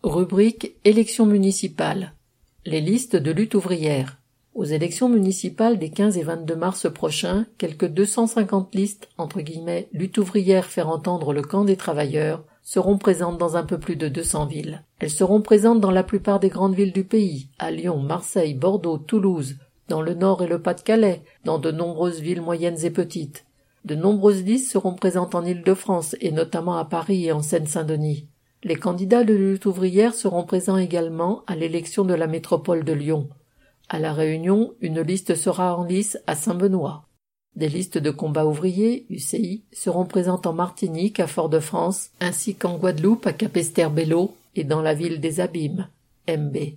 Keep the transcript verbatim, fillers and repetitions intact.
Rubrique Élections municipales. Les listes de lutte ouvrière. Aux élections municipales des quinze et vingt-deux mars prochains, quelques deux cent cinquante listes, entre guillemets, lutte ouvrière faire entendre le camp des travailleurs, seront présentes dans un peu plus de deux cents villes. Elles seront présentes dans la plupart des grandes villes du pays, à Lyon, Marseille, Bordeaux, Toulouse, dans le Nord et le Pas-de-Calais, dans de nombreuses villes moyennes et petites. De nombreuses listes seront présentes en Île-de-France et notamment à Paris et en Seine-Saint-Denis. Les candidats de lutte ouvrière seront présents également à l'élection de la métropole de Lyon. À La Réunion, une liste sera en lice à Saint-Benoît. Des listes de combat ouvrier, U C I, seront présentes en Martinique, à Fort-de-France, ainsi qu'en Guadeloupe, à Capesterre-Belle-Eau et dans la ville des Abîmes, M B.